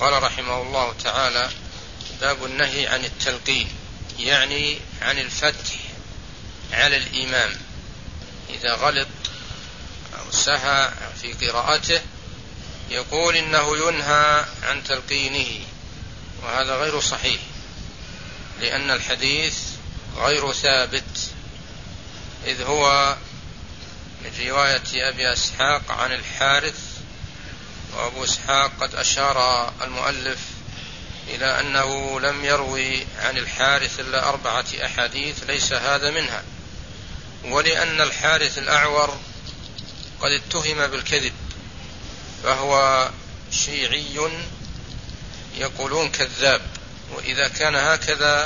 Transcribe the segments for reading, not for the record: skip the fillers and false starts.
قال رحمه الله تعالى: باب النهي عن التلقين، يعني عن الفتح على الإمام إذا غلط أو سهى في قراءته، يقول إنه ينهى عن تلقينه، وهذا غير صحيح، لأن الحديث غير ثابت، إذ هو من رواية أبي إسحاق عن الحارث، وأبو إسحاق قد أشار المؤلف إلى أنه لم يروي عن الحارث إلا 4 أحاديث، ليس هذا منها، ولأن الحارث الأعور قد اتهم بالكذب، فهو شيعي يقولون كذاب، وإذا كان هكذا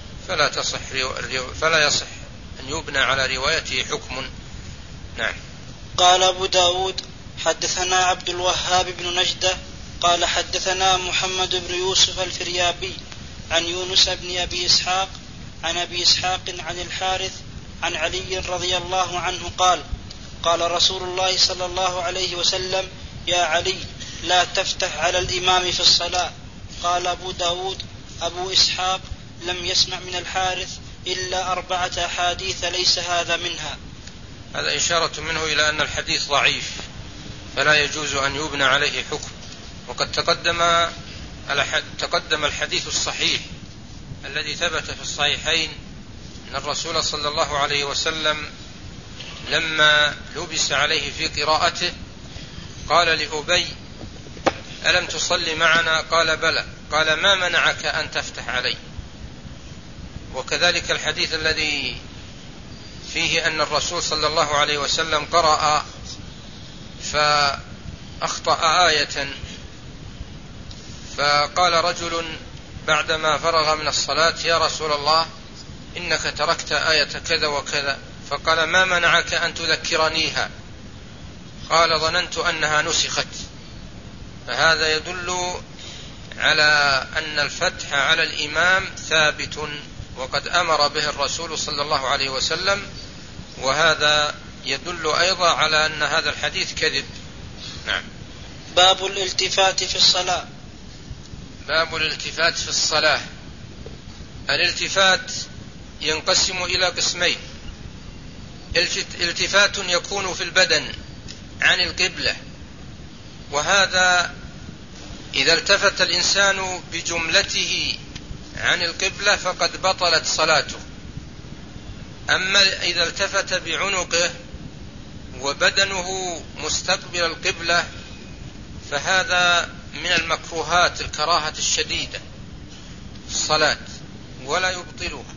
فلا يصح أن يبنى على روايته حكم. نعم. قال أبو داود: حدثنا عبد الوهاب بن نجدة قال حدثنا محمد بن يوسف الفريابي عن يونس بن أبي إسحاق عن أبي إسحاق عن الحارث عن علي رضي الله عنه قال: قال رسول الله صلى الله عليه وسلم: يا علي، لا تفتح على الإمام في الصلاة. قال أبو داود: أبو إسحاق لم يسمع من الحارث إلا 4 أحاديث ليس هذا منها. هذا إشارة منه إلى أن الحديث ضعيف، فلا يجوز أن يبنى عليه حكم. وقد تقدم الحديث الصحيح الذي ثبت في الصحيحين أن الرسول صلى الله عليه وسلم لما لبس عليه في قراءته قال لأبي: ألم تصلي معنا؟ قال: بلى. قال: ما منعك أن تفتح علي؟ وكذلك الحديث الذي فيه أن الرسول صلى الله عليه وسلم قرأ فأخطأ آية، فقال رجل بعدما فرغ من الصلاة: يا رسول الله، إنك تركت آية كذا وكذا. فقال: ما منعك أن تذكرنيها؟ قال: ظننت أنها نسخت. فهذا يدل على أن الفتح على الإمام ثابت، وقد أمر به الرسول صلى الله عليه وسلم، وهذا يدل أيضا على أن هذا الحديث كذب. نعم. باب الالتفات في الصلاة. باب الالتفات في الصلاة. الالتفات ينقسم إلى قسمين: التفات يكون في البدن عن القبلة، وهذا إذا التفت الإنسان بجملته عن القبلة فقد بطلت صلاته. أما إذا التفت بعنقه وبدنه مستقبل القبلة فهذا من المكروهات، الكراهة الشديدة في الصلاة، ولا يبطلها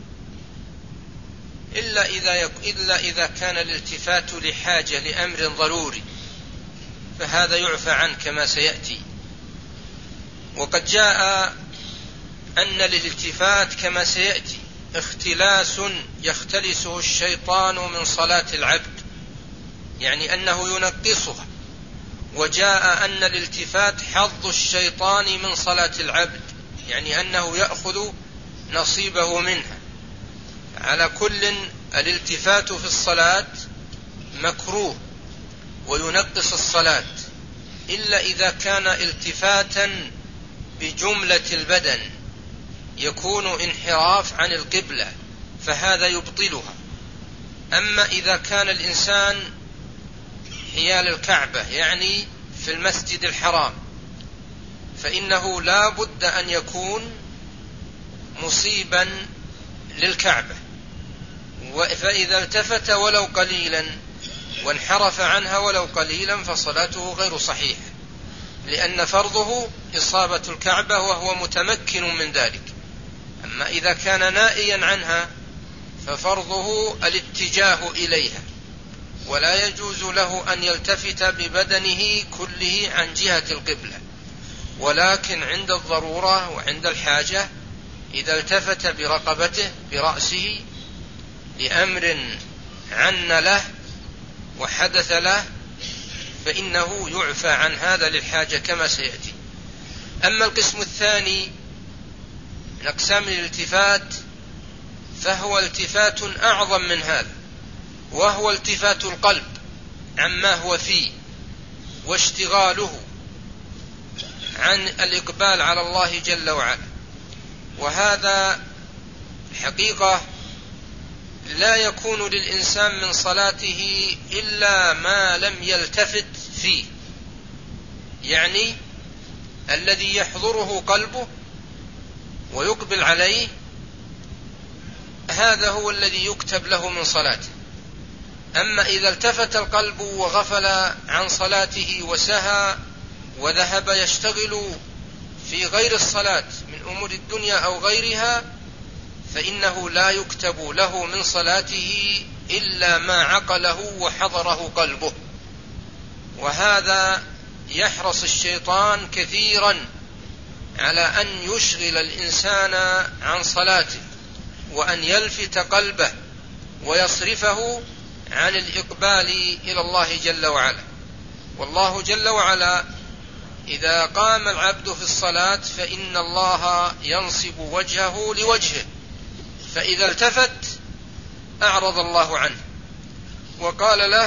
إلا إذا كان الالتفات لحاجة لأمر ضروري، فهذا يعفى عنه كما سيأتي. وقد جاء أن للالتفات كما سيأتي اختلاس يختلسه الشيطان من صلاة العبد، يعني أنه ينقصها. وجاء أن الالتفات حظ الشيطان من صلاة العبد، يعني أنه يأخذ نصيبه منها. على كل الالتفات في الصلاة مكروه وينقص الصلاة، إلا إذا كان التفاتا بجملة البدن يكون انحراف عن القبلة، فهذا يبطلها. أما إذا كان الإنسان حيال الكعبة، يعني في المسجد الحرام، فإنه لا بد أن يكون مصيبا للكعبة، فإذا التفت ولو قليلا وانحرف عنها ولو قليلا فصلاته غير صحيحة، لأن فرضه إصابة الكعبة وهو متمكن من ذلك. أما إذا كان نائيا عنها ففرضه الاتجاه إليها، ولا يجوز له أن يلتفت ببدنه كله عن جهة القبلة، ولكن عند الضرورة وعند الحاجة إذا التفت برقبته برأسه لأمر عن له وحدث له فإنه يعفى عن هذا للحاجة كما سيأتي. أما القسم الثاني من أقسام الالتفات فهو التفات أعظم من هذا، وهو التفات القلب عما هو فيه واشتغاله عن الإقبال على الله جل وعلا. وهذا حقيقة لا يكون للإنسان من صلاته إلا ما لم يلتفت فيه، يعني الذي يحضره قلبه ويقبل عليه، هذا هو الذي يكتب له من صلاته. أما إذا التفت القلب وغفل عن صلاته وسهى وذهب يشتغل في غير الصلاة من أمور الدنيا أو غيرها، فإنه لا يكتب له من صلاته إلا ما عقله وحضره قلبه. وهذا يحرص الشيطان كثيرا على أن يشغل الإنسان عن صلاته، وأن يلفت قلبه ويصرفه عن الإقبال إلى الله جل وعلا. والله جل وعلا إذا قام العبد في الصلاة فإن الله ينصب وجهه لوجهه، فإذا التفت أعرض الله عنه وقال له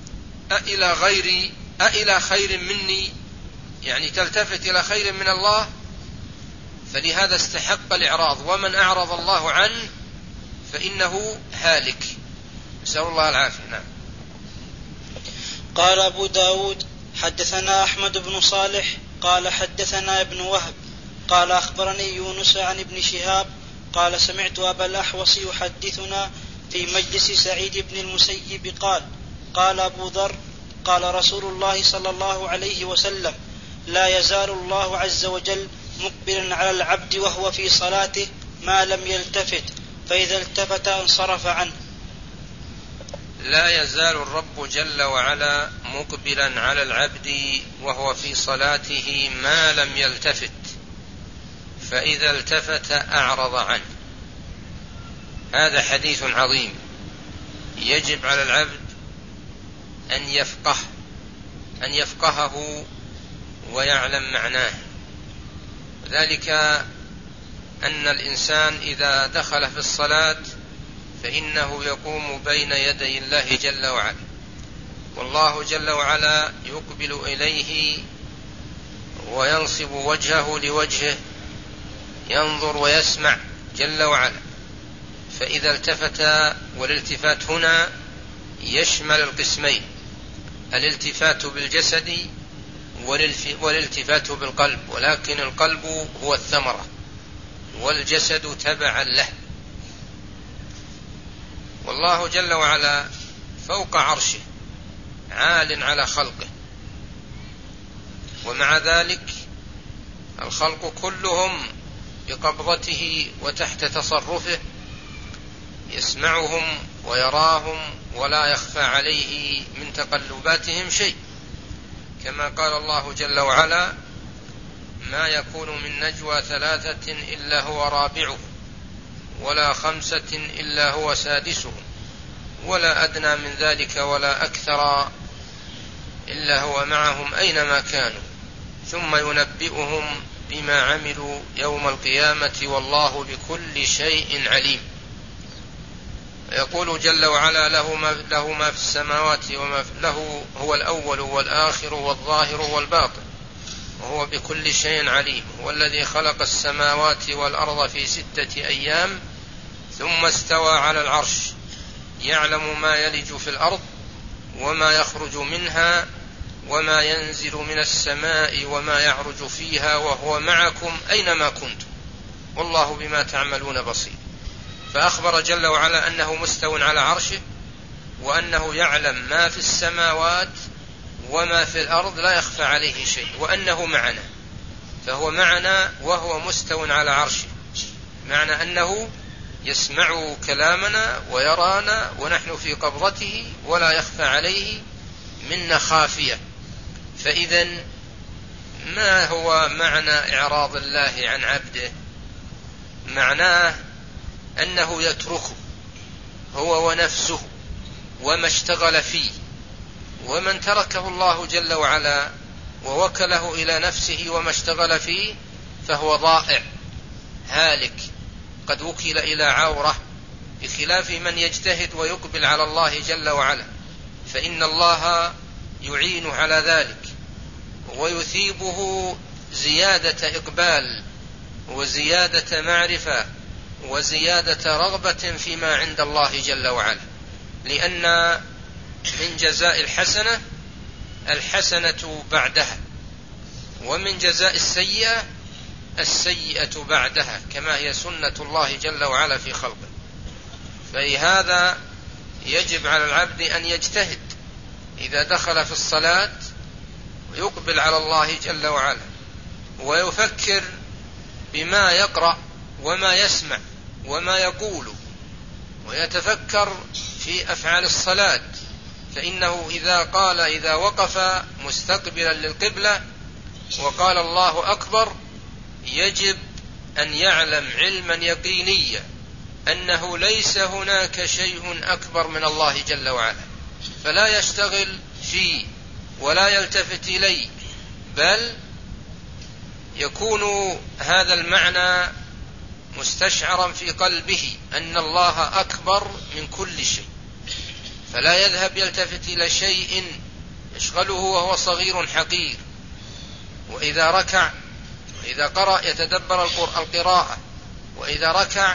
أإلى خير مني، يعني تلتفت إلى خير من الله، فلهذا استحق الإعراض. ومن أعرض الله عنه فإنه هالك، نسأل الله العافية. نعم. قال أبو داود حدثنا أحمد بن صالح قال حدثنا ابن وهب قال أخبرني يونس عن ابن شهاب قال سمعت أبا الأحوص يحدثنا في مجلس سعيد بن المسيب قال أبو ذر قال رسول الله صلى الله عليه وسلم لا يزال الله عز وجل مقبلا على العبد وهو في صلاته ما لم يلتفت، فإذا التفت انصرف عنه. لا يزال الرب جل وعلا مقبلا على العبد وهو في صلاته ما لم يلتفت، فإذا التفت أعرض عنه. هذا حديث عظيم يجب على العبد أن يفقهه ويعلم معناه. ذلك أن الإنسان إذا دخل في الصلاة فإنه يقوم بين يدي الله جل وعلا، والله جل وعلا يقبل إليه وينصب وجهه لوجهه، ينظر ويسمع جل وعلا. فإذا التفت، والالتفات هنا يشمل القسمين: الالتفات بالجسد والالتفات بالقلب، ولكن القلب هو الثمرة والجسد تبعا له. والله جل وعلا فوق عرشه عال على خلقه، ومع ذلك الخلق كلهم بقبضته وتحت تصرفه، يسمعهم ويراهم ولا يخفى عليه من تقلباتهم شيء، كما قال الله جل وعلا: ما يكون من نجوى 3 إلا هو رابعهم ولا 5 إلا هو سادسهم ولا أدنى من ذلك ولا أكثر إلا هو معهم أينما كانوا ثم ينبئهم بما عملوا يوم القيامة والله بكل شيء عليم. يقول جل وعلا: له ما في السماوات وما له، هو الأول والآخر والظاهر والباطن وهو بكل شيء عليم. هو الذي خلق السماوات والأرض في 6 أيام ثم استوى على العرش، يعلم ما يلج في الأرض وما يخرج منها وما ينزل من السماء وما يعرج فيها وهو معكم أينما كنتم والله بما تعملون بصير. فأخبر جل وعلا أنه مستو على عرشه، وأنه يعلم ما في السماوات وما في الأرض لا يخفى عليه شيء، وأنه معنا، فهو معنا وهو مستو على عرشه، معنى أنه يسمع كلامنا ويرانا ونحن في قبضته ولا يخفى عليه منا خافية. فإذن ما هو معنى إعراض الله عن عبده؟ معناه أنه يتركه هو ونفسه وما اشتغل فيه، ومن تركه الله جل وعلا ووكله إلى نفسه وما اشتغل فيه فهو ضائع هالك، قد وكل إلى عورة، بخلاف من يجتهد ويقبل على الله جل وعلا، فإن الله يعين على ذلك ويثيبه زيادة إقبال وزيادة معرفة وزيادة رغبة فيما عند الله جل وعلا، لأن من جزاء الحسنة الحسنة بعدها، ومن جزاء السيئة السيئة بعدها، كما هي سنة الله جل وعلا في خلقه. فلهذا يجب على العبد أن يجتهد إذا دخل في الصلاة ويقبل على الله جل وعلا ويفكر بما يقرأ وما يسمع وما يقول، ويتفكر في أفعال الصلاة، فإنه إذا وقف مستقبلا للقبلة وقال الله أكبر يجب أن يعلم علما يقينيا أنه ليس هناك شيء أكبر من الله جل وعلا، فلا يشتغل فيه ولا يلتفت إليه، بل يكون هذا المعنى مستشعرا في قلبه أن الله أكبر من كل شيء، فلا يذهب يلتفت إلى شيء يشغله وهو صغير حقير. وإذا ركع وإذا قرأ يتدبر القراءة، وإذا ركع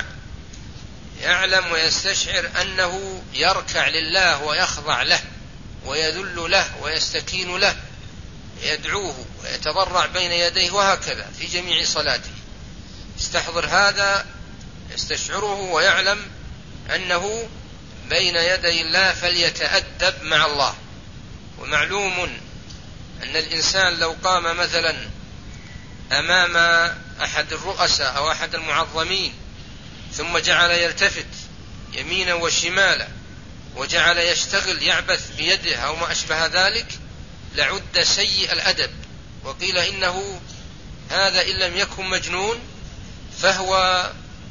يعلم ويستشعر أنه يركع لله ويخضع له ويذل له ويستكين له، يدعوه ويتضرع بين يديه، وهكذا في جميع صلاته. يستحضر هذا، يستشعره ويعلم أنه بين يدي الله، فليتأدب مع الله. ومعلوم أن الإنسان لو قام مثلا أمام أحد الرؤساء أو أحد المعظمين ثم جعل يلتفت يمينا وشمالا وجعل يشتغل يعبث بيده أو ما أشبه ذلك لعد سيء الأدب، وقيل إنه هذا إن لم يكن مجنون فهو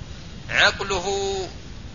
عقله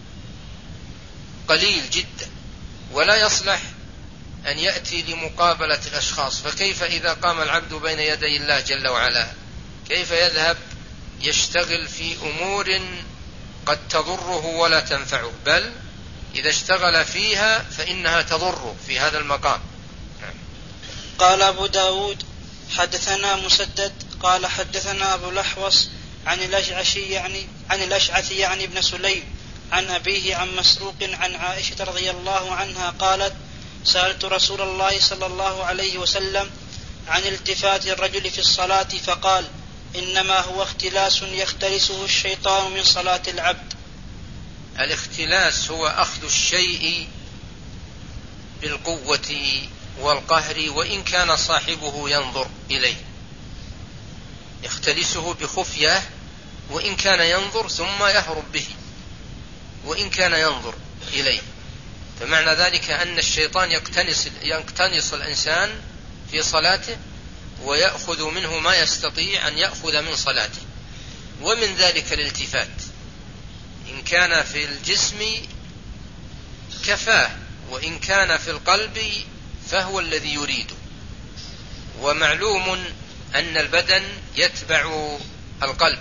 قليل جدا ولا يصلح أن يأتي لمقابلة الأشخاص. فكيف إذا قام العبد بين يدي الله جل وعلا؟ كيف يذهب يشتغل في أمور قد تضره ولا تنفعه، بل إذا اشتغل فيها فإنها تضره في هذا المقام. قال أبو داود حدثنا مسدد قال حدثنا أبو الأحوص عن الأشعث يعني ابن سليم عن أبيه عن مسروق عن عائشة رضي الله عنها قالت: سألت رسول الله صلى الله عليه وسلم عن التفات الرجل في الصلاة فقال: إنما هو اختلاس يختلسه الشيطان من صلاة العبد. الاختلاس هو أخذ الشيء بالقوة والقهر وإن كان صاحبه ينظر إليه، يختلسه بخفية وإن كان ينظر، ثم يهرب به وإن كان ينظر إليه. فمعنى ذلك أن الشيطان يقتنص الإنسان في صلاته ويأخذ منه ما يستطيع أن يأخذ من صلاته، ومن ذلك الالتفات إن كان في الجسم كفاه، وإن كان في القلب فهو الذي يريده. ومعلوم أن البدن يتبع القلب،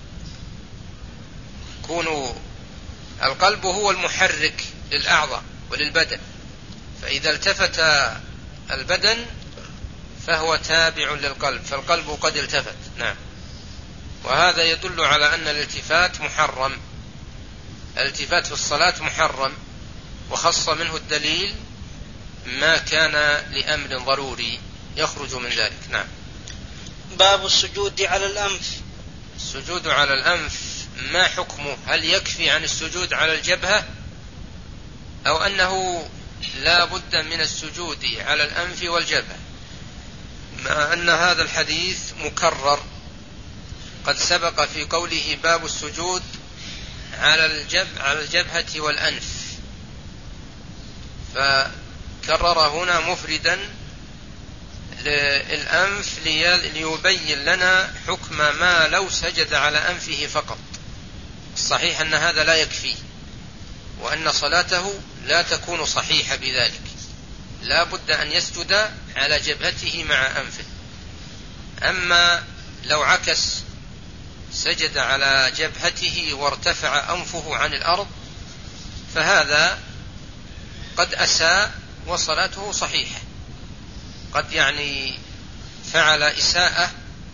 يكون القلب هو المحرك للأعضاء وللبدن، فإذا التفت البدن فهو تابع للقلب، فالقلب قد التفت. نعم. وهذا يدل على أن الالتفات محرم، الالتفات في الصلاة محرم، وخص منه الدليل ما كان لأمر ضروري يخرج من ذلك. نعم. باب السجود على الأنف. السجود على الأنف ما حكمه؟ هل يكفي عن السجود على الجبهة، أو أنه لا بد من السجود على الأنف والجبهة؟ مع أن هذا الحديث مكرر قد سبق في قوله باب السجود على الجبهة والأنف، فكرر هنا مفردا للأنف ليبين لنا حكم ما لو سجد على أنفه فقط. الصحيح أن هذا لا يكفي، وأن صلاته لا تكون صحيحة بذلك، لا بد أن يسجد على جبهته مع أنفه. أما لو عكس سجد على جبهته وارتفع أنفه عن الأرض فهذا قد أساء وصلاته صحيحة، قد فعل إساءة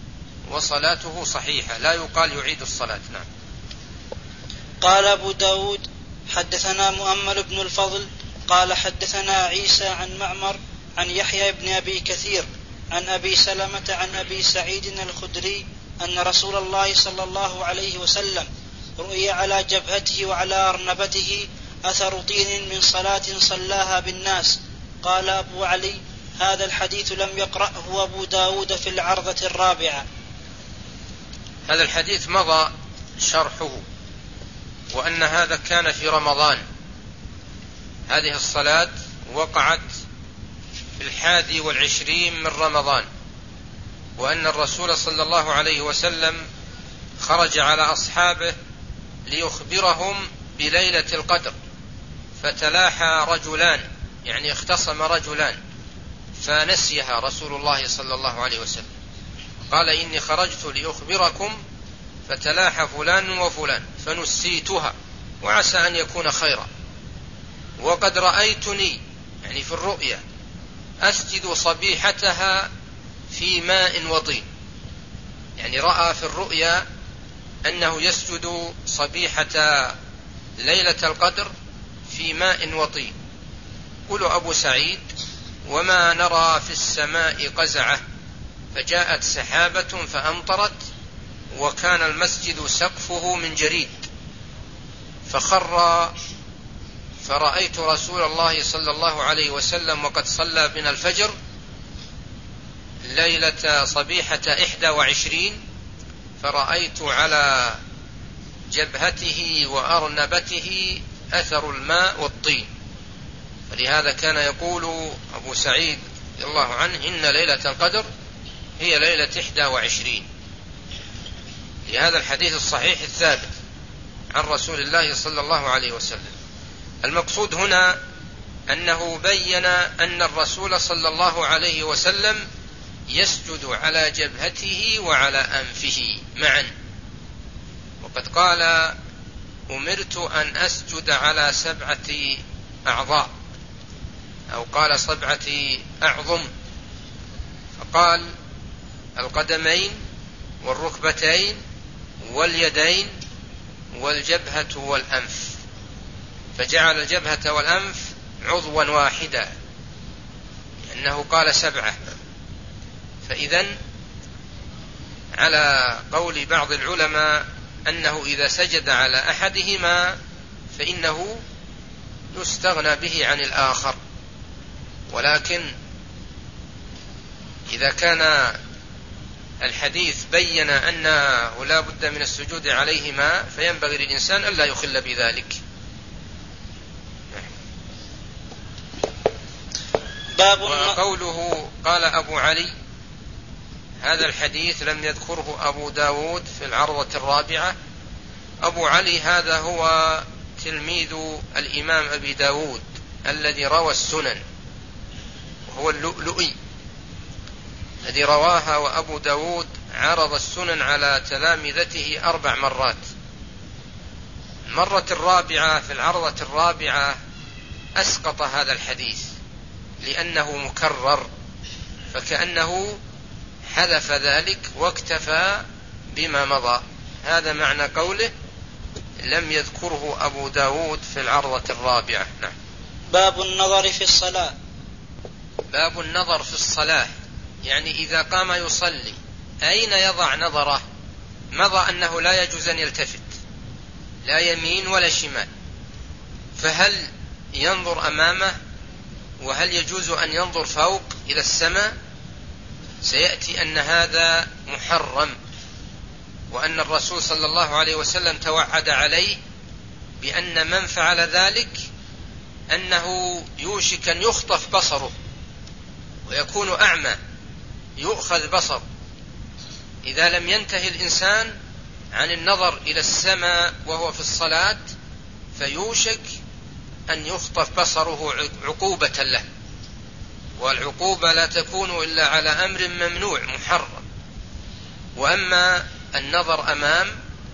وصلاته صحيحة، لا يقال يعيد الصلاة. نعم. قال أبو داود حدثنا مؤمل بن الفضل قال حدثنا عيسى عن معمر عن يحيى بن أبي كثير عن أبي سلمة عن أبي سعيد الخدري أن رسول الله صلى الله عليه وسلم رؤي على جبهته وعلى أرنبته أثر طين من صلاة صلاها بالناس. قال أبو علي هذا الحديث لم يقرأه أبو داود في العرضة الرابعة. هذا الحديث مضى شرحه، وأن هذا كان في رمضان. هذه الصلاة وقعت في 21 من رمضان، وأن الرسول صلى الله عليه وسلم خرج على أصحابه ليخبرهم بليلة القدر، فتلاحى رجلان، يعني اختصم رجلان فنسيها رسول الله صلى الله عليه وسلم، قال إني خرجت لأخبركم فتلاحى فلان وفلان فنسيتها وعسى أن يكون خيرا، وقد رأيتني يعني في الرؤيا أسجد صبيحتها في ماء وطين، يعني رأى في الرؤيا أنه يسجد صبيحة ليلة القدر في ماء وطين. قل أبو سعيد وما نرى في السماء قزعة، فجاءت سحابة فأمطرت وكان المسجد سقفه من جريد، فخر فرأيت رسول الله صلى الله عليه وسلم وقد صلى بنا الفجر ليلة صبيحة 21، فرأيت على جبهته وأرنبته أثر الماء والطين، فلهذا كان يقول أبو سعيد رضي الله عنه إن ليلة القدر هي ليلة 21، لهذا الحديث الصحيح الثابت عن رسول الله صلى الله عليه وسلم. المقصود هنا أنه بين أن الرسول صلى الله عليه وسلم يسجد على جبهته وعلى أنفه معا، وقد قال أمرت أن أسجد على 7 أعضاء، أو قال 7 أعظم، فقال القدمين والركبتين واليدين والجبهة والأنف، فجعل الجبهة والأنف عضوا واحدا لأنه قال 7، فإذن على قول بعض العلماء أنه إذا سجد على أحدهما فإنه يستغنى به عن الآخر، ولكن إذا كان الحديث بين أنه لا بد من السجود عليهما فينبغي للإنسان ألا يخل بذلك. وقوله قال أبو علي هذا الحديث لم يذكره أبو داود في العرضة الرابعة. أبو علي هذا هو تلميذ الإمام أبي داود الذي روى السنن، وهو اللؤلؤي الذي رواها، وأبو داود عرض السنن على تلامذته 4 مرات. المرة الرابعة في العرضة الرابعة أسقط هذا الحديث لأنه مكرر، فكأنه حذف ذلك واكتفى بما مضى. هذا معنى قوله لم يذكره أبو داود في العرضة الرابعة. نعم. باب النظر في الصلاة. باب النظر في الصلاة، يعني إذا قام يصلي أين يضع نظره؟ مضى أنه لا يجوز أن يلتفت لا يمين ولا شمال، فهل ينظر أمامه؟ وهل يجوز أن ينظر فوق إلى السماء؟ سيأتي أن هذا محرم، وأن الرسول صلى الله عليه وسلم توعد عليه بأن من فعل ذلك أنه يوشك أن يخطف بصره ويكون أعمى، يؤخذ بصر إذا لم ينتهي الإنسان عن النظر إلى السماء وهو في الصلاة، فيوشك أن يخطف بصره عقوبة له، والعقوبة لا تكون إلا على أمر ممنوع محرم. وأما النظر أمام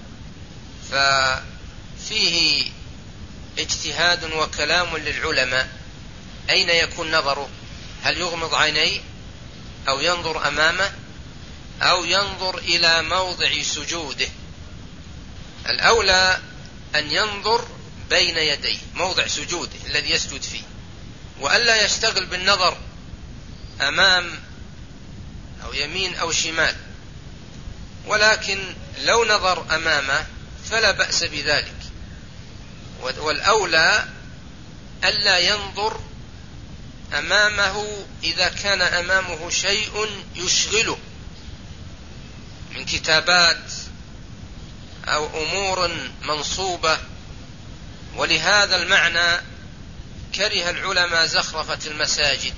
ففيه اجتهاد وكلام للعلماء، أين يكون نظره؟ هل يغمض عينيه أو ينظر أمامه أو ينظر إلى موضع سجوده. الأولى أن ينظر بين يديه موضع سجوده الذي يسجد فيه، وألا يشتغل بالنظر أمام أو يمين أو شمال، ولكن لو نظر أمامه فلا بأس بذلك. والأولى ألا ينظر أمامه إذا كان أمامه شيء يشغله من كتابات أو أمور منصوبة. ولهذا المعنى كره العلماء زخرفة المساجد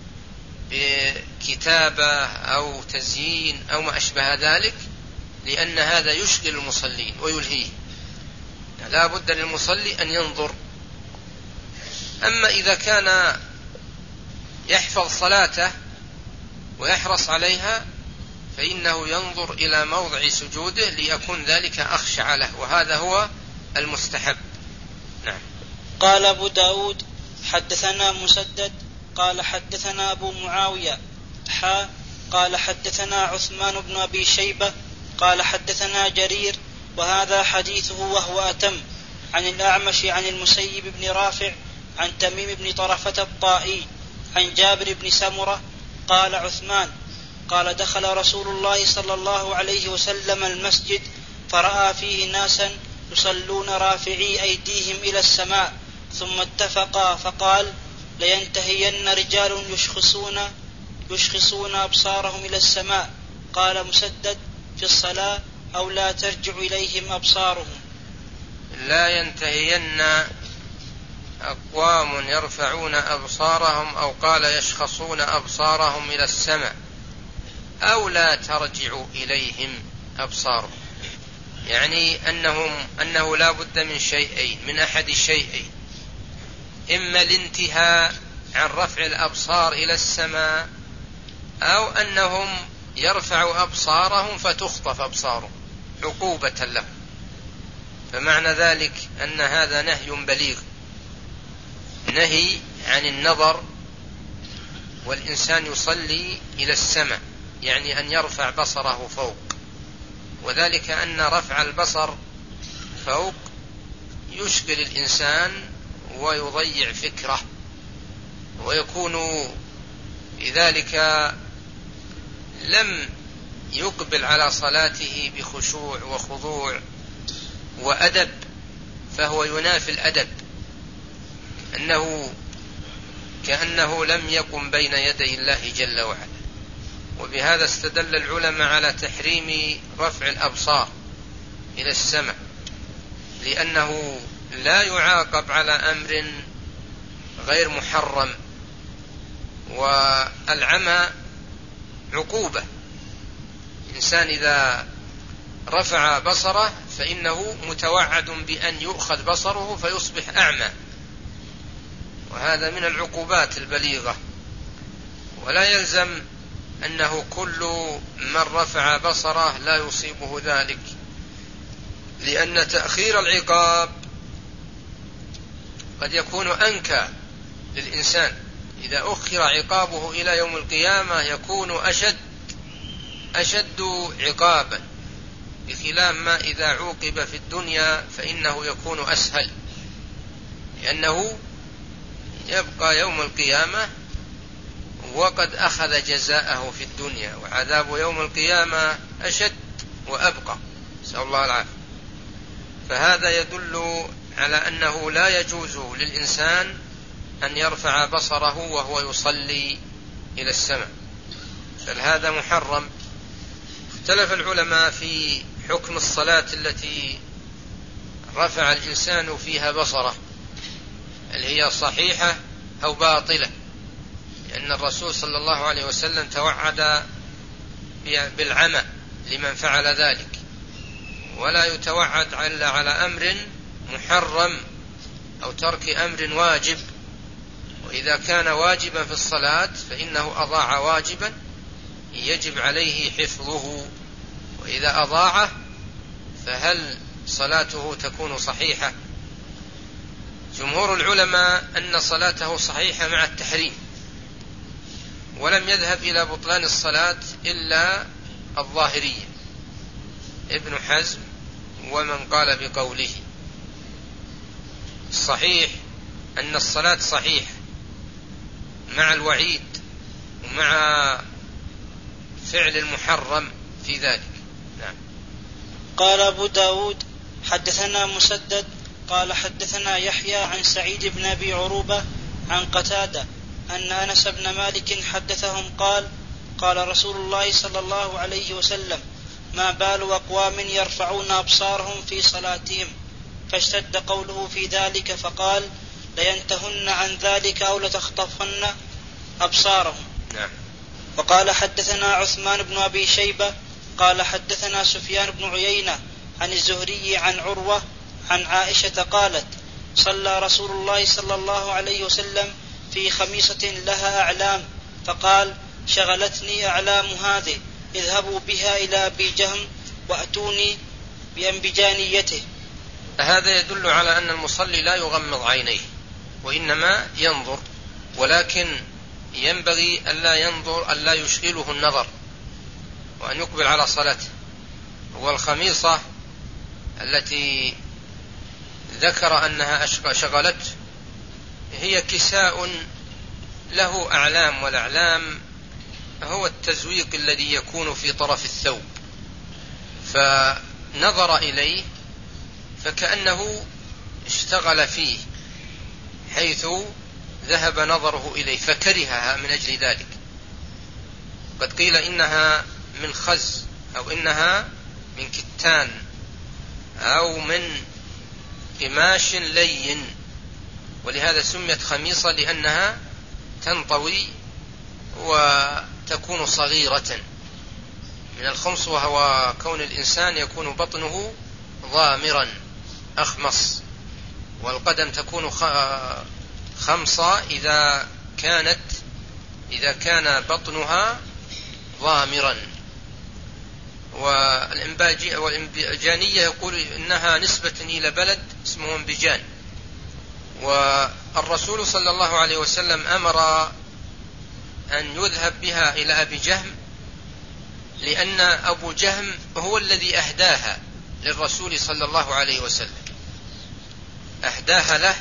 بكتابة أو تزيين أو ما أشبه ذلك، لأن هذا يشغل المصلين ويلهيه. لا بد للمصلي أن ينظر. أما إذا كان يحفظ صلاته ويحرص عليها فإنه ينظر إلى موضع سجوده ليكون ذلك أخشع له، وهذا هو المستحب. نعم. قال أبو داود حدثنا مسدد قال حدثنا أبو معاوية قال حدثنا عثمان بن أبي شيبة قال حدثنا جرير وهذا حديثه وهو أتم عن الأعمش عن المسيب بن رافع عن تميم بن طرفة الطائي عن جابر بن سمرة قال عثمان قال دخل رسول الله صلى الله عليه وسلم المسجد فرأى فيه ناسا يصلون رافعي أيديهم إلى السماء ثم اتفقا فقال لينتهين رجال يشخصون أبصارهم إلى السماء. قال مسدد في الصلاة أو لا ترجع إليهم أبصارهم. لا ينتهين أقوام يرفعون أبصارهم أو قال يشخصون أبصارهم إلى السماء أو لا ترجع إليهم أبصارهم، يعني أنه لا بد من شيئين، من أحد الشيئين: إما الانتهاء عن رفع الأبصار إلى السماء، أو أنهم يرفعوا أبصارهم فتخطف أبصارهم عقوبة لهم. فمعنى ذلك أن هذا نهي بليغ، نهي عن النظر والإنسان يصلي إلى السماء، يعني أن يرفع بصره فوق، وذلك أن رفع البصر فوق يشغل الإنسان ويضيع فكره، ويكون بذلك لم يقبل على صلاته بخشوع وخضوع وأدب، فهو ينافي الأدب، كأنه لم يقم بين يدي الله جل وعلا. وبهذا استدل العلماء على تحريم رفع الأبصار إلى السماء، لأنه لا يعاقب على أمر غير محرم، والعمى عقوبة. الإنسان إذا رفع بصره فإنه متوعد بأن يؤخذ بصره فيصبح أعمى، وهذا من العقوبات البليغة. ولا يلزم أنه كل من رفع بصره لا يصيبه ذلك، لأن تأخير العقاب قد يكون أنكى للإنسان. إذا أخر عقابه إلى يوم القيامة يكون أشد عقابا، بخلاف ما إذا عوقب في الدنيا فإنه يكون أسهل، لأنه يبقى يوم القيامة وقد أخذ جزاءه في الدنيا، وعذاب يوم القيامة أشد وأبقى، نسأل الله العافية. فهذا يدل على أنه لا يجوز للإنسان أن يرفع بصره وهو يصلي إلى السماء، بل هذا محرم. اختلف العلماء في حكم الصلاة التي رفع الإنسان فيها بصره، هل هي صحيحة أو باطلة، لأن الرسول صلى الله عليه وسلم توعد بالعمى لمن فعل ذلك، ولا يتوعد إلا على أمر محرم أو ترك أمر واجب. وإذا كان واجبا في الصلاة فإنه أضاع واجبا يجب عليه حفظه، وإذا أضاعه فهل صلاته تكون صحيحة؟ جمهور العلماء أن صلاته صحيحة مع التحريم، ولم يذهب إلى بطلان الصلاة إلا الظاهرية ابن حزم ومن قال بقوله. الصحيح أن الصلاة صحيحة مع الوعيد ومع فعل المحرم في ذلك. نعم. قال أبو داود حدثنا مسدد قال حدثنا يحيى عن سعيد بن أبي عروبة عن قتادة أن أنس بن مالك حدثهم قال رسول الله صلى الله عليه وسلم ما بال أقوام يرفعون أبصارهم في صلاتهم، فاشتد قوله في ذلك فقال لينتهن عن ذلك أو لتخطفن أبصارهم. نعم. وقال حدثنا عثمان بن أبي شيبة قال حدثنا سفيان بن عيينة عن الزهري عن عروة عن عائشة قالت صلى رسول الله صلى الله عليه وسلم في خميصة لها أعلام فقال شغلتني أعلام هذه اذهبوا بها إلى أبي جهم وأتوني بأنبجانيته. هذا يدل على أن المصلي لا يغمض عينيه وإنما ينظر، ولكن ينبغي ألا يشغله النظر وأن يقبل على صلاته. والخميصة التي ذكر أنها شغلته هي كساء له أعلام، والأعلام هو التزويق الذي يكون في طرف الثوب، فنظر إليه فكأنه اشتغل فيه حيث ذهب نظره إليه فكرهها من أجل ذلك. قد قيل إنها من خز أو إنها من كتان أو من قماش لين، ولهذا سميت خميصة لأنها تنطوي وتكون صغيرة من الخمص، وهو كون الإنسان يكون بطنه ضامرا أخمص، والقدم تكون خمصة إذا كان بطنها ضامرا. والإنبجانية يقول إنها نسبة إلى بلد اسمه انبجان. والرسول صلى الله عليه وسلم أمر أن يذهب بها إلى أبي جهم، لأن أبو جهم هو الذي أهداها للرسول صلى الله عليه وسلم، أهداها له،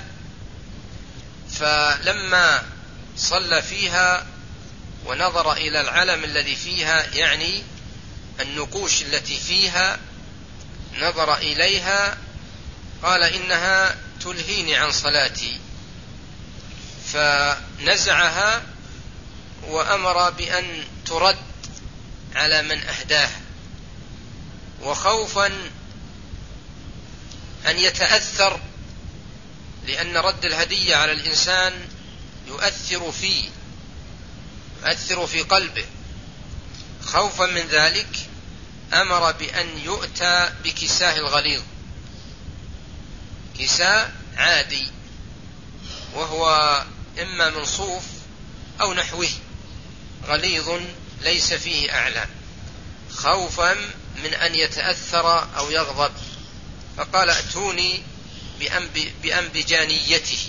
فلما صلى فيها ونظر إلى العلم الذي فيها، يعني النقوش التي فيها، نظر إليها قال إنها تلهيني عن صلاتي، فنزعها وأمر بأن ترد على من أهداها، وخوفا أن يتأثر، لأن رد الهدية على الإنسان يؤثر في قلبه. خوفا من ذلك أمر بأن يؤتى بكساه الغليظ، كساء عادي وهو إما من صوف أو نحوه غليظ ليس فيه أعلام، خوفا من أن يتأثر أو يغضب. فقال أتوني بأنبجانيته.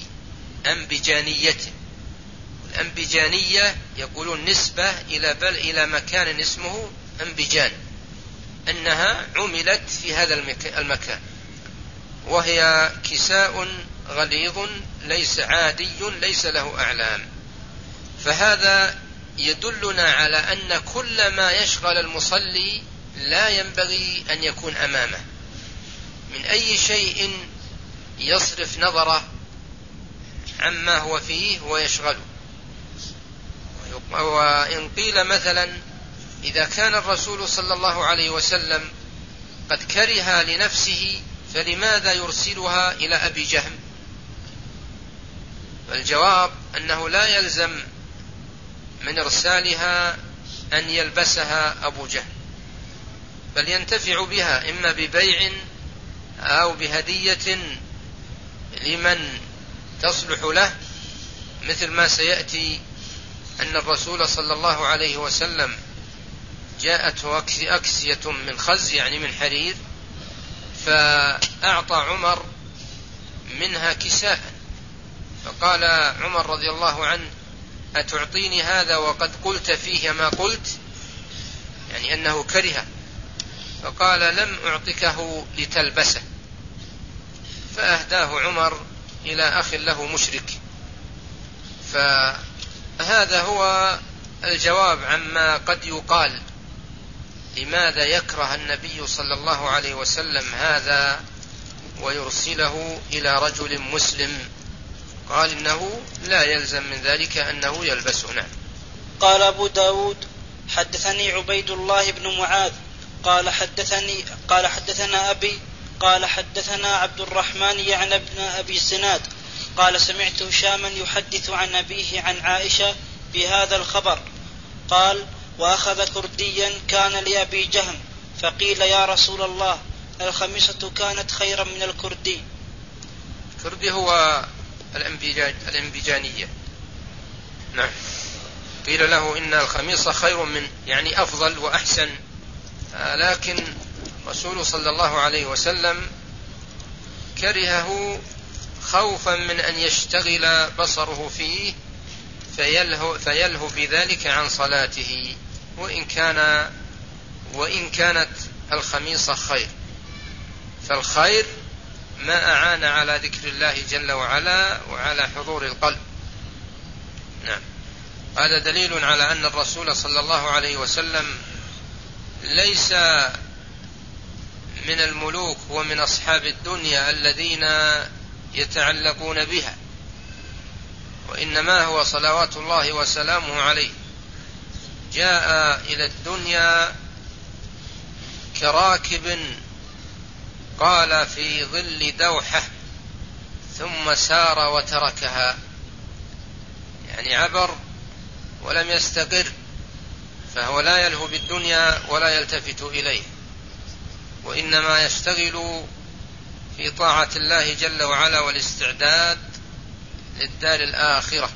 الأنبجانية يقولون نسبة إلى مكان اسمه أنبجان، أنها عملت في هذا المكان، وهي كساء غليظ ليس عادي ليس له أعلام. فهذا يدلنا على أن كل ما يشغل المصلي لا ينبغي أن يكون أمامه من أي شيء يصرف نظره عما هو فيه ويشغله. وإن قيل مثلا إذا كان الرسول صلى الله عليه وسلم قد كره لنفسه فلماذا يرسلها إلى أبي جهم؟ الجواب أنه لا يلزم من إرسالها أن يلبسها أبو جهم، بل ينتفع بها إما ببيع أو بهدية لمن تصلح له، مثل ما سيأتي أن الرسول صلى الله عليه وسلم جاءته أكسية من خز يعني من حرير، فأعطى عمر منها كساء، فقال عمر رضي الله عنه أتعطيني هذا وقد قلت فيه ما قلت؟ يعني أنه كره، فقال لم أعطكه لتلبسه، فأهداه عمر إلى أخ له مشرك. فهذا هو الجواب عما قد يقال لماذا يكره النبي صلى الله عليه وسلم هذا ويرسله إلى رجل مسلم. قال إنه لا يلزم من ذلك أنه يلبسه. نعم. قال أبو داود حدثني عبيد الله بن معاذ قال حدثنا أبي قال حدثنا عبد الرحمن يعني ابن أبي الزناد قال سمعت هشاما يحدث عن أبيه عن عائشة بهذا الخبر قال وأخذ كرديا كان لأبي جهم فقيل يا رسول الله الخميصة كانت خيرا من الكردي. الكردي هو الأنبيجانية. نعم. قيل له إن الخميصة خير من يعني أفضل وأحسن، لكن رسول صلى الله عليه وسلم كرهه خوفا من أن يشتغل بصره فيه فيلهو بذلك عن صلاته، وإن كانت الخميصة خير، فالخير ما أعان على ذكر الله جل وعلا وعلى حضور القلب. نعم. هذا دليل على أن الرسول صلى الله عليه وسلم ليس من الملوك ومن أصحاب الدنيا الذين يتعلقون بها، وإنما هو صلوات الله وسلامه عليه جاء إلى الدنيا كراكب قال في ظل دوحة ثم سار وتركها، يعني عبر ولم يستقر، فهو لا يلهو بالدنيا ولا يلتفت إليه، وإنما يشتغل في طاعة الله جل وعلا والاستعداد للدار الآخرة.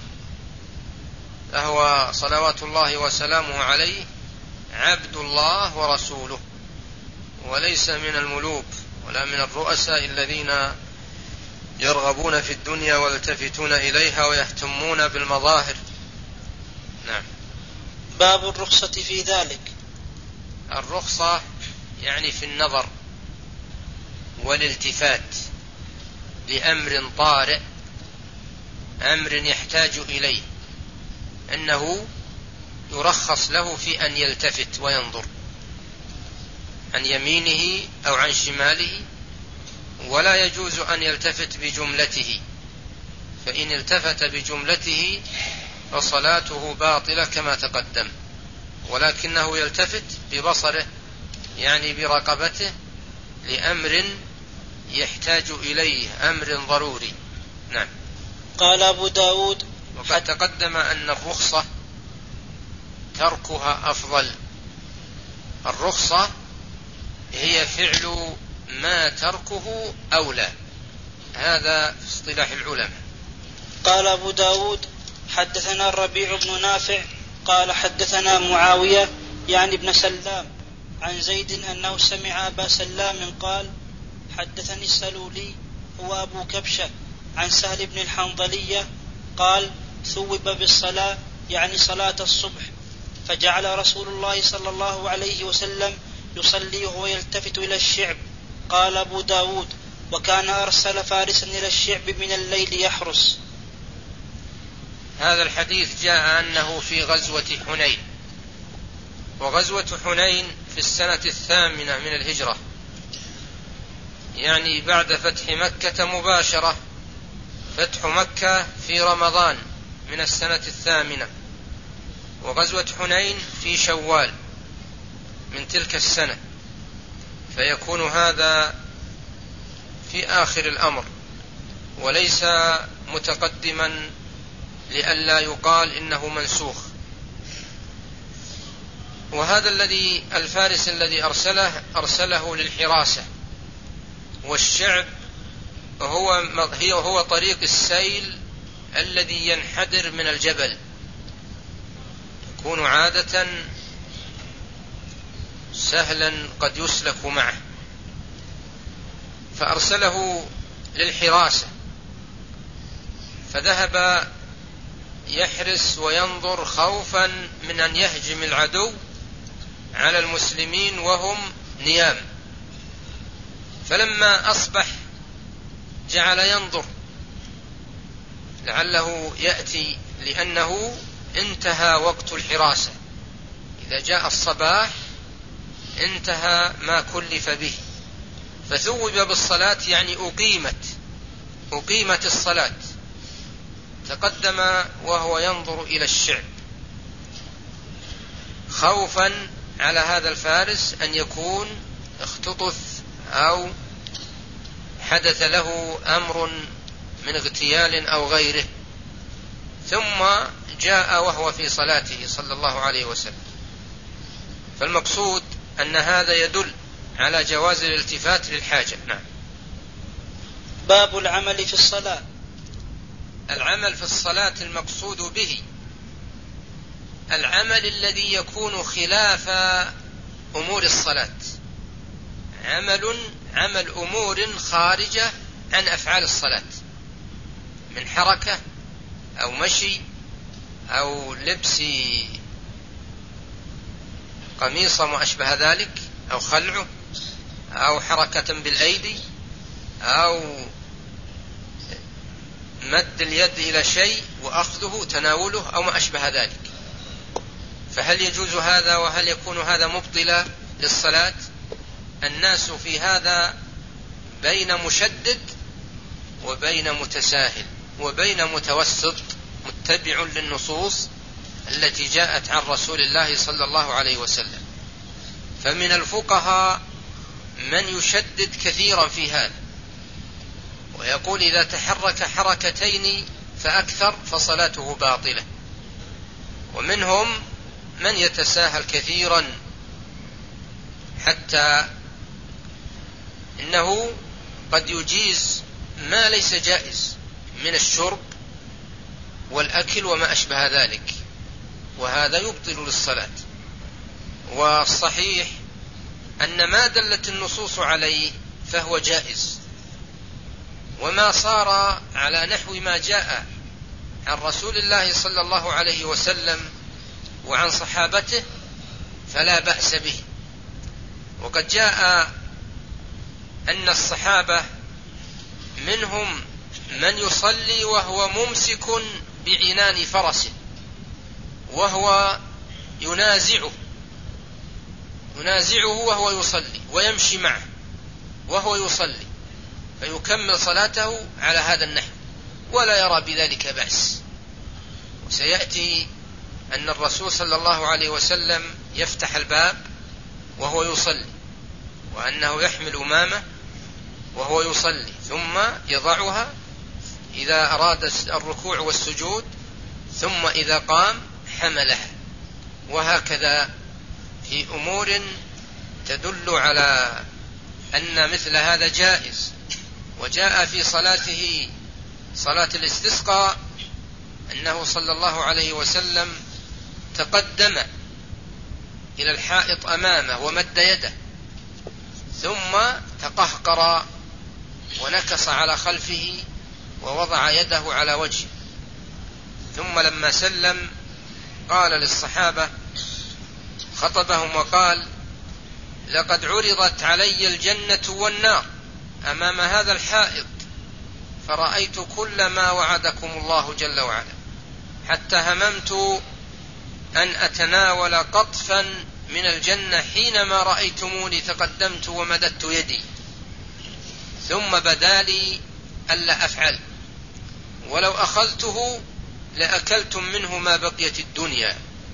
فهو صلوات الله وسلامه عليه عبد الله ورسوله، وليس من الملوك ولا من الرؤساء الذين يرغبون في الدنيا ويلتفتون إليها ويهتمون بالمظاهر. نعم. باب الرخصة في ذلك. الرخصة يعني في النظر والالتفات لأمر طارئ، أمر يحتاج إليه، أنه يرخص له في أن يلتفت وينظر عن يمينه أو عن شماله، ولا يجوز أن يلتفت بجملته، فإن التفت بجملته فصلاته باطلة كما تقدم، ولكنه يلتفت ببصره يعني برقبته لأمر يحتاج إليه، أمر ضروري. نعم. قال أبو داود وقد تقدم أن الرخصة تركها أفضل. الرخصة هي فعل ما تركه أولى، هذا في اصطلاح العلماء. قال أبو داود حدثنا الربيع بن نافع قال حدثنا معاوية يعني ابن سلام عن زيد أنه سمع أبا سلام قال حدثني السلولي هو أبو كبشة عن سهل بن الحنظلية قال ثوب بالصلاة يعني صلاة الصبح، فجعل رسول الله صلى الله عليه وسلم يصلي وهو يلتفت إلى الشعب. قال أبو داود وكان أرسل فارسا إلى الشعب من الليل يحرس. هذا الحديث جاء أنه في غزوة حنين، وغزوة حنين في السنة 8 من الهجرة، يعني بعد فتح مكة مباشرة، فتح مكة في رمضان من السنة 8، وغزوة حنين في شوال من تلك السنة، فيكون هذا في آخر الأمر وليس متقدما لئلا يقال إنه منسوخ. وهذا الفارس الذي أرسله للحراسة، والشعب هو طريق السيل الذي ينحدر من الجبل، يكون عادة سهلا قد يسلك معه، فأرسله للحراسة، فذهب يحرس وينظر خوفا من أن يهجم العدو على المسلمين وهم نيام، فلما أصبح جعل ينظر لعله يأتي، لأنه انتهى وقت الحراسة، إذا جاء الصباح انتهى ما كلف به، فثوب بالصلاة يعني أقيمت الصلاة. تقدم وهو ينظر إلى الشعب خوفا على هذا الفارس أن يكون اختطف أو حدث له أمر من اغتيال أو غيره، ثم جاء وهو في صلاته صلى الله عليه وسلم. فالمقصود أن هذا يدل على جواز الالتفات للحاجة. نعم. باب العمل في الصلاة. العمل في الصلاة المقصود به العمل الذي يكون خلاف أمور الصلاة، عمل أمور خارجة عن أفعال الصلاة، من حركة أو مشي أو لبس قميص وما أشبه ذلك، أو خلعه، أو حركة بالأيدي، أو مد اليد إلى شيء وأخذه تناوله أو ما أشبه ذلك. فهل يجوز هذا وهل يكون هذا مبطلا للصلاة؟ الناس في هذا بين مشدد وبين متساهل وبين متوسط، متبع للنصوص التي جاءت عن رسول الله صلى الله عليه وسلم. فمن الفقهاء من يشدد كثيرا في هذا ويقول إذا تحرك حركتين فأكثر فصلاته باطلة، ومنهم من يتساهل كثيرا حتى إنه قد يجيز ما ليس جائز من الشرب والأكل وما أشبه ذلك، وهذا يبطل للصلاة. والصحيح أن ما دلت النصوص عليه فهو جائز، وما صار على نحو ما جاء عن رسول الله صلى الله عليه وسلم وعن صحابته فلا بأس به. وقد جاء أن الصحابة منهم من يصلي وهو ممسك بعنان فرسه وهو ينازعه وهو يصلي، ويمشي معه وهو يصلي، فيكمل صلاته على هذا النحو ولا يرى بذلك بأس. وسيأتي أن الرسول صلى الله عليه وسلم يفتح الباب وهو يصلي، وأنه يحمل أمامه وهو يصلي ثم يضعها إذا أراد الركوع والسجود، ثم إذا قام حملها، وهكذا في أمور تدل على أن مثل هذا جائز. وجاء في صلاته صلاة الاستسقاء أنه صلى الله عليه وسلم تقدم إلى الحائط أمامه ومد يده، ثم تقهقر ونكص على خلفه ووضع يده على وجهه، ثم لما سلم قال للصحابة، خطبهم وقال: لقد عرضت علي الجنة والنار أمام هذا الحائط، فرأيت كل ما وعدكم الله جل وعلا، حتى هممت أن أتناول قطفا من الجنة حينما رأيتموني تقدمت ومددت يدي، ثم بدا لي ألا أفعل، ولو أخذته لأكلتم منه ما بقيت الدنيا.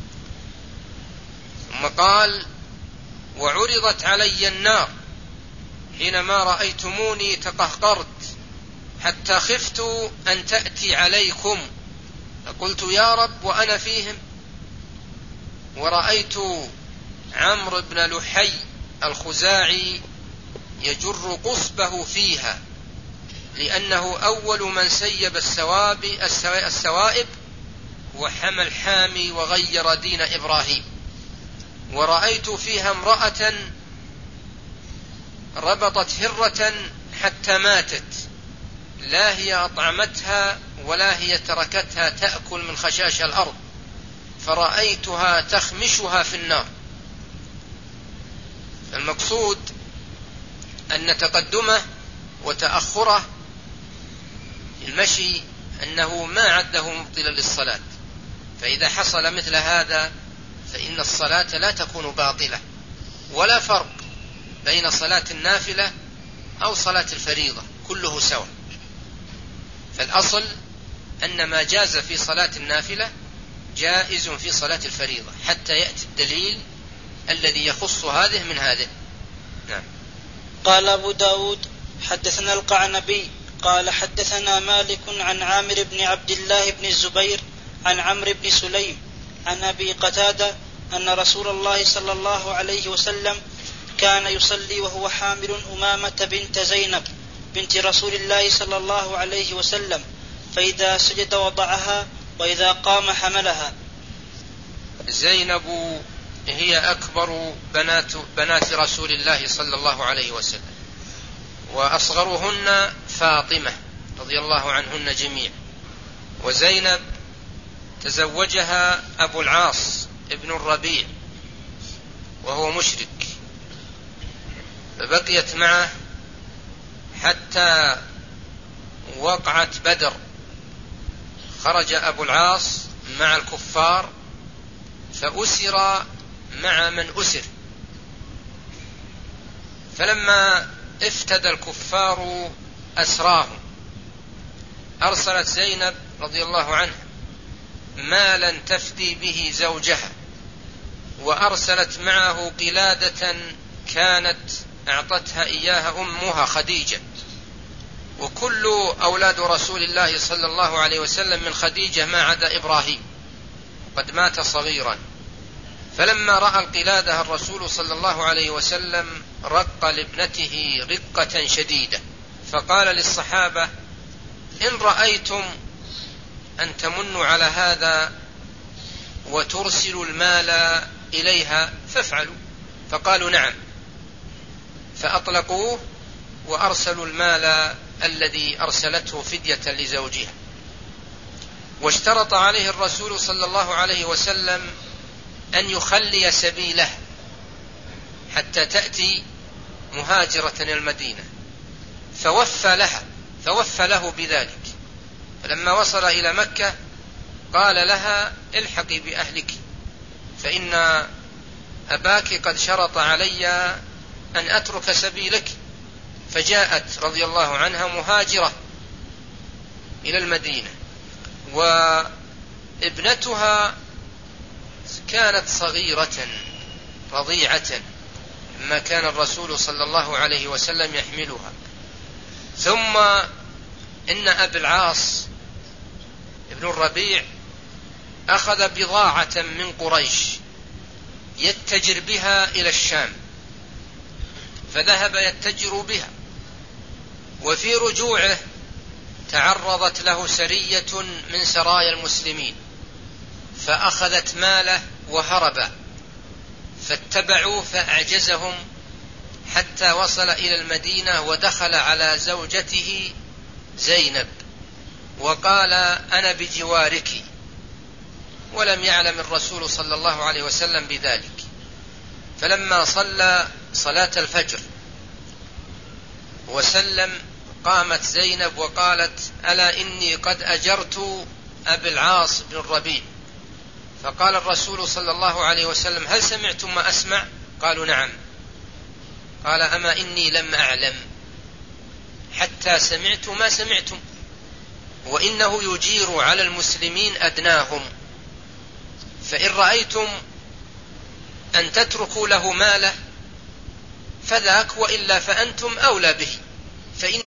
ثم قال: وعرضت علي النار حينما رأيتموني تقهقرت حتى خفت أن تأتي عليكم، فقلت يا رب وأنا فيهم. ورأيت عمرو بن لحي الخزاعي يجر قصبه فيها، لأنه أول من سيب السوائب وحمى الحامي وغير دين إبراهيم. ورأيت فيها امرأة ربطت هرة حتى ماتت، لا هي أطعمتها ولا هي تركتها تأكل من خشاش الأرض، فرأيتها تخمشها في النار. المقصود أن تقدمه وتأخره المشي أنه ما عده مبطلا للصلاة، فإذا حصل مثل هذا فإن الصلاة لا تكون باطلة، ولا فرق بين صلاة النافلة أو صلاة الفريضة، كله سواء. فالأصل أن ما جاز في صلاة النافلة جائز في صلاة الفريضة حتى يأتي الدليل الذي يخص هذه من هذه. نعم. قال أبو داود حدثنا القعنبي قال حدثنا مالك عن عامر بن عبد الله بن الزبير عن عمرو بن سليم عن أبي قتادة أن رسول الله صلى الله عليه وسلم كان يصلي وهو حامل أمامة بنت زينب بنت رسول الله صلى الله عليه وسلم، فإذا سجد وضعها وإذا قام حملها. زينب هي أكبر بنات رسول الله صلى الله عليه وسلم، وأصغرهن فاطمة رضي الله عنهن جميع. وزينب تزوجها أبو العاص ابن الربيع وهو مشرك، فبقيت معه حتى وقعت بدر. خرج أبو العاص مع الكفار فأسر مع من أسر، فلما افتدى الكفار أسراهم أرسلت زينب رضي الله عنها مالا تفدي به زوجها، وأرسلت معه قلادة كانت أعطتها إياها أمها خديجة، وكل أولاد رسول الله صلى الله عليه وسلم من خديجة ما عدا إبراهيم قد مات صغيرا. فلما رأى القلادة الرسول صلى الله عليه وسلم رق لابنته رقة شديدة، فقال للصحابة: إن رأيتم أن تمنوا على هذا وترسلوا المال إليها فافعلوا. فقالوا: نعم. فأطلقوه وأرسلوا المال الذي أرسلته فدية لزوجها. واشترط عليه الرسول صلى الله عليه وسلم أن يخلي سبيله حتى تأتي مهاجرة المدينة، فوفى له بذلك. فلما وصل إلى مكة قال لها: الحقي بأهلك، فإن أباك قد شرط علي أن أترك سبيلك. فجاءت رضي الله عنها مهاجرة إلى المدينة، وابنتها كانت صغيرة رضيعة لما كان الرسول صلى الله عليه وسلم يحملها. ثم إن أبي العاص ابن الربيع أخذ بضاعة من قريش يتجر بها إلى الشام، فذهب يتجر بها، وفي رجوعه تعرضت له سرية من سرايا المسلمين فأخذت ماله وهرب، فاتبعوا فأعجزهم حتى وصل إلى المدينة ودخل على زوجته زينب وقال: أنا بجوارك، ولم يعلم الرسول صلى الله عليه وسلم بذلك. فلما صلى صلاة الفجر وسلم قامت زينب وقالت: ألا إني قد أجرت أبي العاص بن الربيع. فقال الرسول صلى الله عليه وسلم: هل سمعتم ما أسمع؟ قالوا: نعم. قال: أما إني لم أعلم حتى سمعت ما سمعتم، وإنه يجير على المسلمين أدناهم، فإن رأيتم أن تتركوا له ماله فذاك، وإلا فأنتم أولى به، فإن